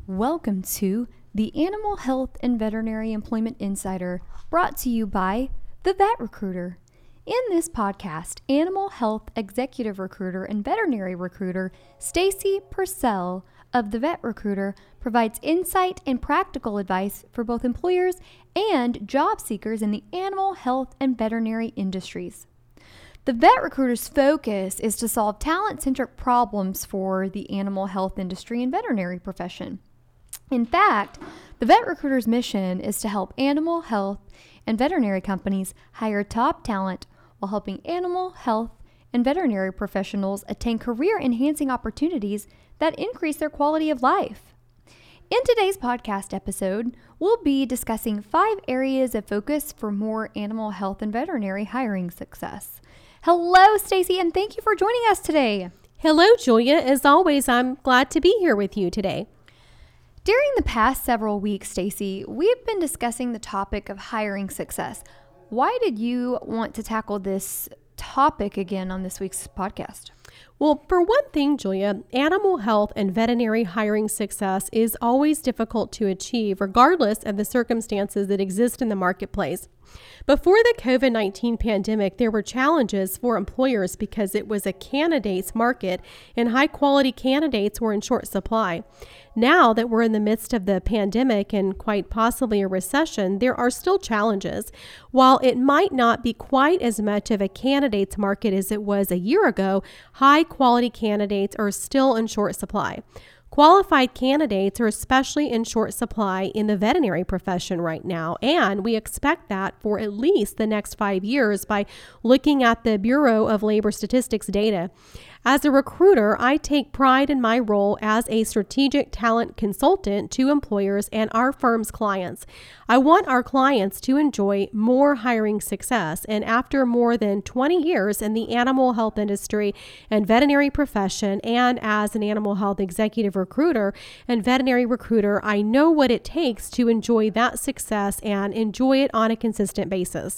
Welcome to the Animal Health and Veterinary Employment Insider, brought to you by The Vet Recruiter. In this podcast, animal health executive recruiter and veterinary recruiter Stacy Purcell of The Vet Recruiter provides insight and practical advice for both employers and job seekers in the animal health and veterinary industries. The Vet Recruiter's focus is to solve talent-centric problems for the animal health industry and veterinary profession. In fact, the Vet Recruiter's mission is to help animal health and veterinary companies hire top talent while helping animal health and veterinary professionals attain career-enhancing opportunities that increase their quality of life. In today's podcast episode, we'll be discussing 5 areas of focus for more animal health and veterinary hiring success. Hello, Stacy, and thank you for joining us today. Hello, Julia. As always, I'm glad to be here with you today. During the past several weeks, Stacy, we've been discussing the topic of hiring success. Why did you want to tackle this topic again on this week's podcast? Well, for one thing, Julia, animal health and veterinary hiring success is always difficult to achieve, regardless of the circumstances that exist in the marketplace. Before the COVID-19 pandemic, there were challenges for employers because it was a candidates market and high-quality candidates were in short supply. Now that we're in the midst of the pandemic and quite possibly a recession, there are still challenges. While it might not be quite as much of a candidates market as it was a year ago, high-quality candidates are still in short supply. Qualified candidates are especially in short supply in the veterinary profession right now, and we expect that for at least the next 5 years by looking at the Bureau of Labor Statistics data. As a recruiter, I take pride in my role as a strategic talent consultant to employers and our firm's clients. I want our clients to enjoy more hiring success, and after more than 20 years in the animal health industry and veterinary profession, and as an animal health executive recruiter and veterinary recruiter, I know what it takes to enjoy that success and enjoy it on a consistent basis.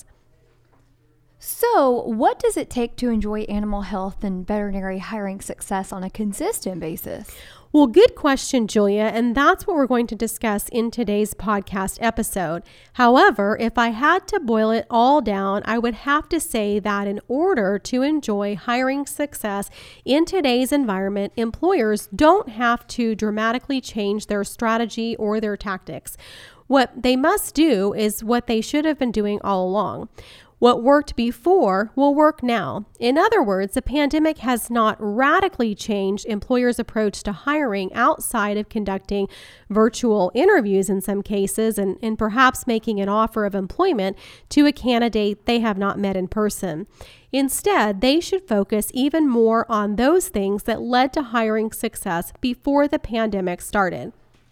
So, what does it take to enjoy animal health and veterinary hiring success on a consistent basis? Well, good question, Julia, and that's what we're going to discuss in today's podcast episode. However, if I had to boil it all down, I would have to say that in order to enjoy hiring success in today's environment, employers don't have to dramatically change their strategy or their tactics. What they must do is what they should have been doing all along. What worked before will work now. In other words, the pandemic has not radically changed employers' approach to hiring outside of conducting virtual interviews in some cases and perhaps making an offer of employment to a candidate they have not met in person. Instead, they should focus even more on those things that led to hiring success before the pandemic started.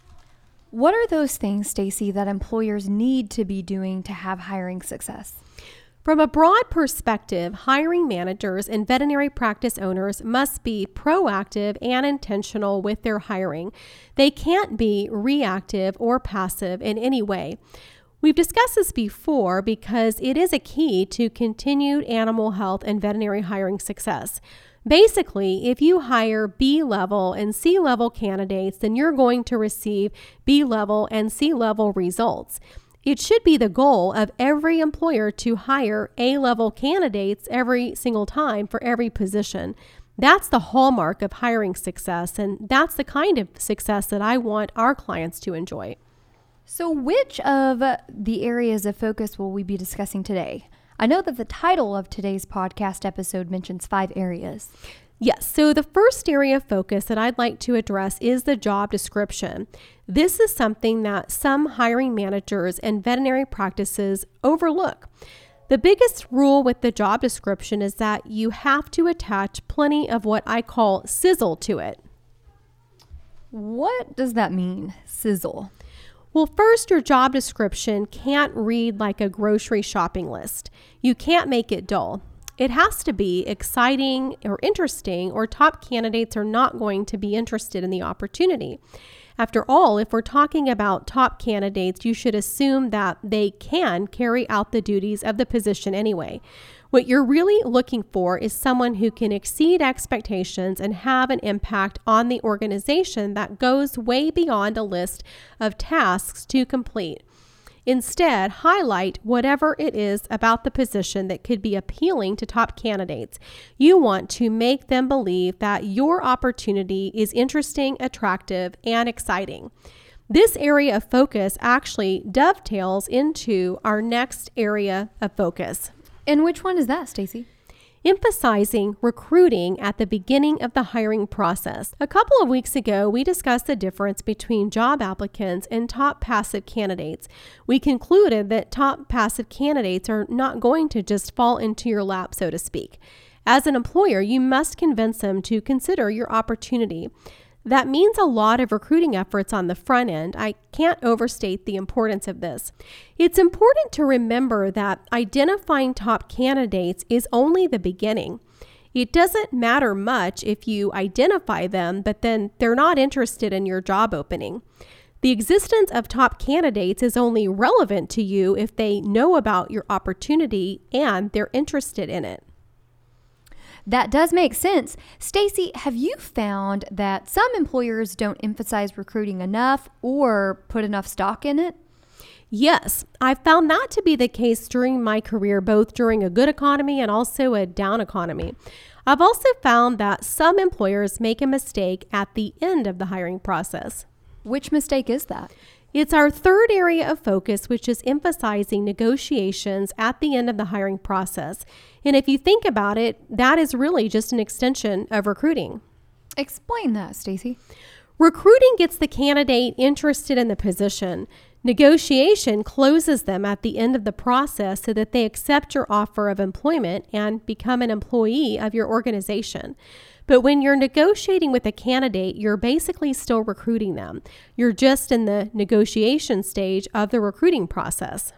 What are those things, Stacy, that employers need to be doing to have hiring success? From a broad perspective, hiring managers and veterinary practice owners must be proactive and intentional with their hiring. They can't be reactive or passive in any way. We've discussed this before because it is a key to continued animal health and veterinary hiring success. Basically, if you hire B-level and C-level candidates, then you're going to receive B-level and C-level results. It should be the goal of every employer to hire A-level candidates every single time for every position. That's the hallmark of hiring success, and that's the kind of success that I want our clients to enjoy. So which of the areas of focus will we be discussing today? I know that the title of today's podcast episode mentions 5 areas. Yes, so the first area of focus that I'd like to address is the job description. This is something that some hiring managers and veterinary practices overlook. The biggest rule with the job description is that you have to attach plenty of what I call sizzle to it. What does that mean, sizzle? Well, first, your job description can't read like a grocery shopping list. You can't make it dull. It has to be exciting or interesting, or top candidates are not going to be interested in the opportunity. After all, if we're talking about top candidates, you should assume that they can carry out the duties of the position anyway. What you're really looking for is someone who can exceed expectations and have an impact on the organization that goes way beyond a list of tasks to complete. Instead, highlight whatever it is about the position that could be appealing to top candidates. You want to make them believe that your opportunity is interesting, attractive, and exciting. This area of focus actually dovetails into our next area of focus. And which one is that, Stacy? Emphasizing recruiting at the beginning of the hiring process. A couple of weeks ago, we discussed the difference between job applicants and top passive candidates. We concluded that top passive candidates are not going to just fall into your lap, so to speak. As an employer, you must convince them to consider your opportunity. That means a lot of recruiting efforts on the front end. I can't overstate the importance of this. It's important to remember that identifying top candidates is only the beginning. It doesn't matter much if you identify them, but then they're not interested in your job opening. The existence of top candidates is only relevant to you if they know about your opportunity and they're interested in it. That does make sense. Stacy, have you found that some employers don't emphasize recruiting enough or put enough stock in it? Yes, I've found that to be the case during my career, both during a good economy and also a down economy. I've also found that some employers make a mistake at the end of the hiring process. Which mistake is that? It's our third area of focus, which is emphasizing negotiations at the end of the hiring process. And if you think about it, that is really just an extension of recruiting. Explain that, Stacy. Recruiting gets the candidate interested in the position. Negotiation closes them at the end of the process so that they accept your offer of employment and become an employee of your organization. But when you're negotiating with a candidate, you're basically still recruiting them. You're just in the negotiation stage of the recruiting process.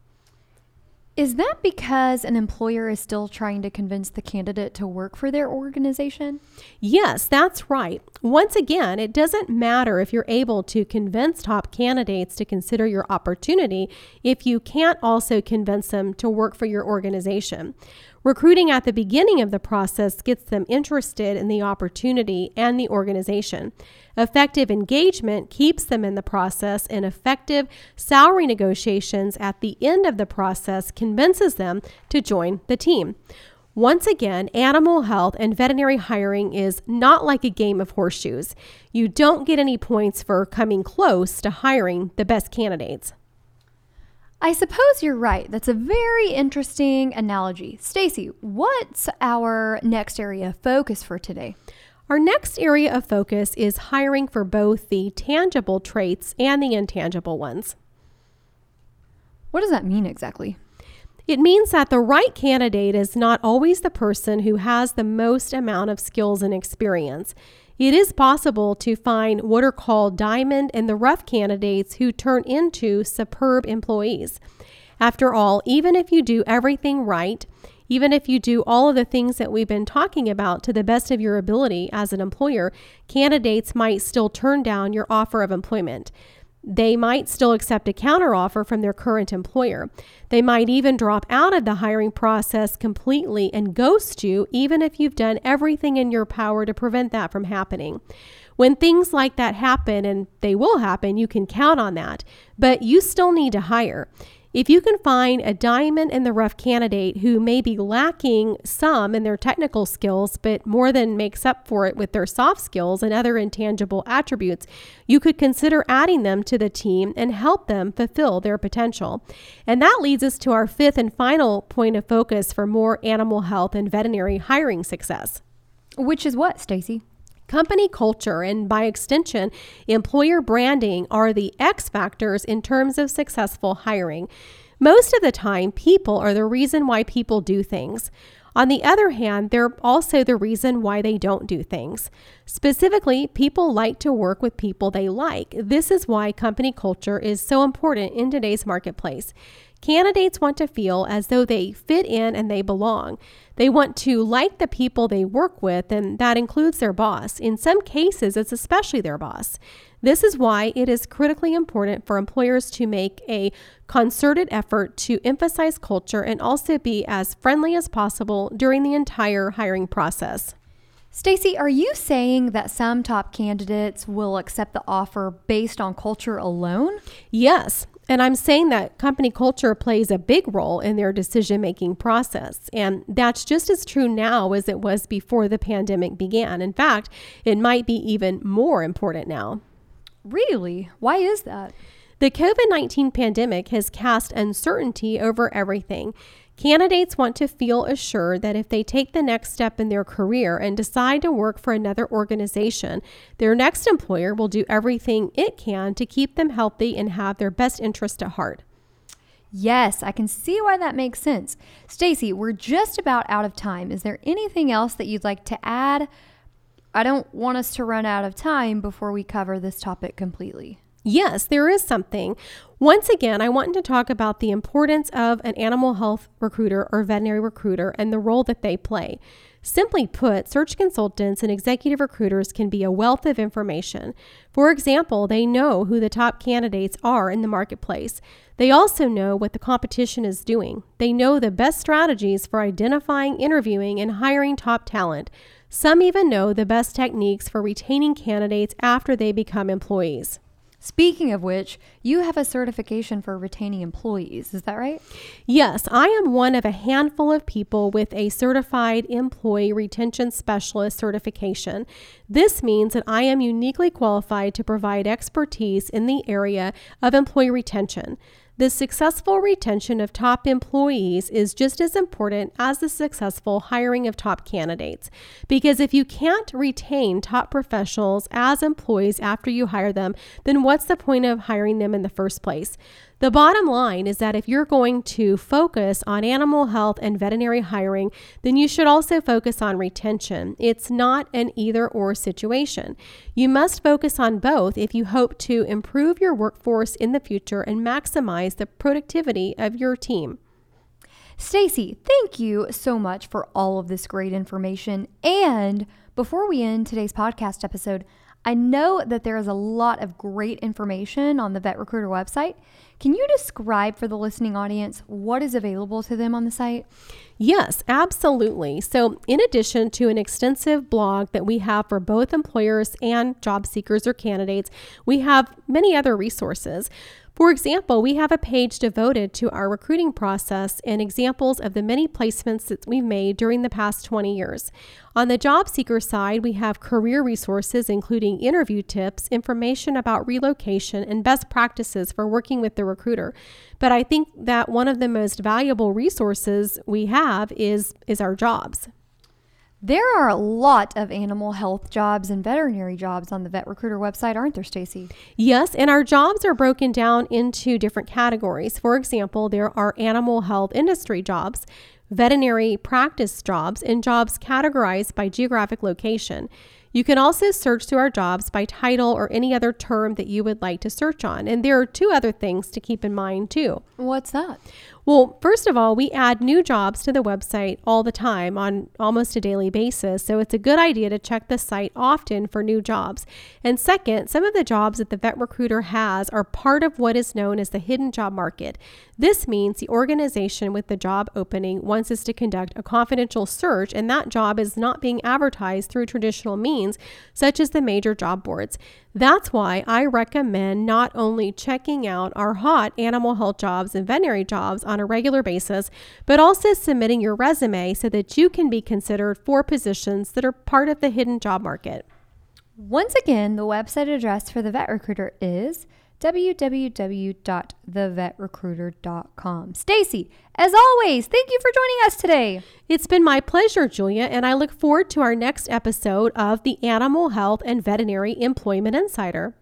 Is that because an employer is still trying to convince the candidate to work for their organization? Yes, that's right. Once again, it doesn't matter if you're able to convince top candidates to consider your opportunity if you can't also convince them to work for your organization. Recruiting at the beginning of the process gets them interested in the opportunity and the organization. Effective engagement keeps them in the process, and effective salary negotiations at the end of the process convinces them to join the team. Once again, animal health and veterinary hiring is not like a game of horseshoes. You don't get any points for coming close to hiring the best candidates. I suppose you're right. That's a very interesting analogy. Stacy, what's our next area of focus for today? Our next area of focus is hiring for both the tangible traits and the intangible ones. What does that mean exactly? It means that the right candidate is not always the person who has the most amount of skills and experience. It is possible to find what are called diamond in the rough candidates who turn into superb employees. After all, even if you do everything right, even if you do all of the things that we've been talking about to the best of your ability as an employer, candidates might still turn down your offer of employment. They might still accept a counteroffer from their current employer. They might even drop out of the hiring process completely and ghost you, even if you've done everything in your power to prevent that from happening. When things like that happen, and they will happen, you can count on that, but you still need to hire. If you can find a diamond in the rough candidate who may be lacking some in their technical skills, but more than makes up for it with their soft skills and other intangible attributes, you could consider adding them to the team and help them fulfill their potential. And that leads us to our fifth and final point of focus for more animal health and veterinary hiring success. Which is what, Stacy? Company culture and, by extension, employer branding are the X factors in terms of successful hiring. Most of the time, people are the reason why people do things. On the other hand, they're also the reason why they don't do things. Specifically, people like to work with people they like. This is why company culture is so important in today's marketplace. Candidates want to feel as though they fit in and they belong. They want to like the people they work with, and that includes their boss. In some cases, it's especially their boss. This is why it is critically important for employers to make a concerted effort to emphasize culture and also be as friendly as possible during the entire hiring process. Stacy, are you saying that some top candidates will accept the offer based on culture alone? Yes. And I'm saying that company culture plays a big role in their decision-making process. And that's just as true now as it was before the pandemic began. In fact, it might be even more important now. Really? Why is that? The COVID-19 pandemic has cast uncertainty over everything. Candidates want to feel assured that if they take the next step in their career and decide to work for another organization, their next employer will do everything it can to keep them healthy and have their best interest at heart. Yes, I can see why that makes sense. Stacy, we're just about out of time. Is there anything else that you'd like to add? I don't want us to run out of time before we cover this topic completely. Yes, there is something. Once again, I want to talk about the importance of an animal health recruiter or veterinary recruiter and the role that they play. Simply put, search consultants and executive recruiters can be a wealth of information. For example, they know who the top candidates are in the marketplace. They also know what the competition is doing. They know the best strategies for identifying, interviewing, and hiring top talent. Some even know the best techniques for retaining candidates after they become employees. Speaking of which, you have a certification for retaining employees. Is that right? Yes, I am one of a handful of people with a certified employee retention specialist certification. This means that I am uniquely qualified to provide expertise in the area of employee retention. The successful retention of top employees is just as important as the successful hiring of top candidates. Because if you can't retain top professionals as employees after you hire them, then what's the point of hiring them in the first place? The bottom line is that if you're going to focus on animal health and veterinary hiring, then you should also focus on retention. It's not an either-or situation. You must focus on both if you hope to improve your workforce in the future and maximize the productivity of your team. Stacy, thank you so much for all of this great information. And before we end today's podcast episode, I know that there is a lot of great information on the VetRecruiter website. Can you describe for the listening audience what is available to them on the site? Yes, absolutely. So in addition to an extensive blog that we have for both employers and job seekers or candidates, we have many other resources. For example, we have a page devoted to our recruiting process and examples of the many placements that we've made during the past 20 years. On the job seeker side, we have career resources, including interview tips, information about relocation, and best practices for working with the recruiter. But I think that one of the most valuable resources we have is our jobs. There are a lot of animal health jobs and veterinary jobs on the VetRecruiter website, aren't there, Stacy? Yes, and our jobs are broken down into different categories. For example, there are animal health industry jobs, veterinary practice jobs, and jobs categorized by geographic location. You can also search through our jobs by title or any other term that you would like to search on. And there are two other things to keep in mind too. What's that? Well, first of all, we add new jobs to the website all the time on almost a daily basis. So it's a good idea to check the site often for new jobs. And second, some of the jobs that the VetRecruiter has are part of what is known as the hidden job market. This means the organization with the job opening wants us to conduct a confidential search, and that job is not being advertised through traditional means, such as the major job boards. That's why I recommend not only checking out our hot animal health jobs and veterinary jobs on a regular basis, but also submitting your resume so that you can be considered for positions that are part of the hidden job market. Once again, the website address for the VetRecruiter is www.thevetrecruiter.com. Stacy, as always, thank you for joining us today. It's been my pleasure, Julia, and I look forward to our next episode of the Animal Health and Veterinary Employment Insider.